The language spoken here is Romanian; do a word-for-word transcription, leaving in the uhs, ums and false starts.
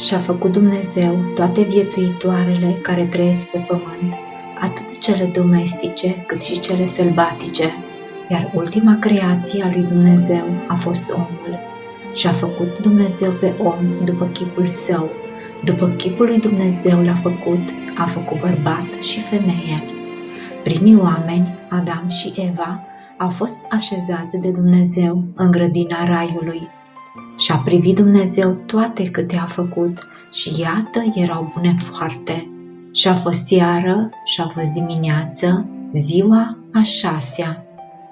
Și-a făcut Dumnezeu toate viețuitoarele care trăiesc pe pământ, atât cele domestice cât și cele sălbatice, iar ultima creație a lui Dumnezeu a fost omul. Și-a făcut Dumnezeu pe om după chipul său, după chipul lui Dumnezeu l-a făcut, a făcut bărbat și femeie. Primii oameni, Adam și Eva, au fost așezați de Dumnezeu în grădina raiului. Și-a privit Dumnezeu toate câte a făcut și iată erau bune foarte. Și-a fost seară și-a fost dimineață, ziua a șasea.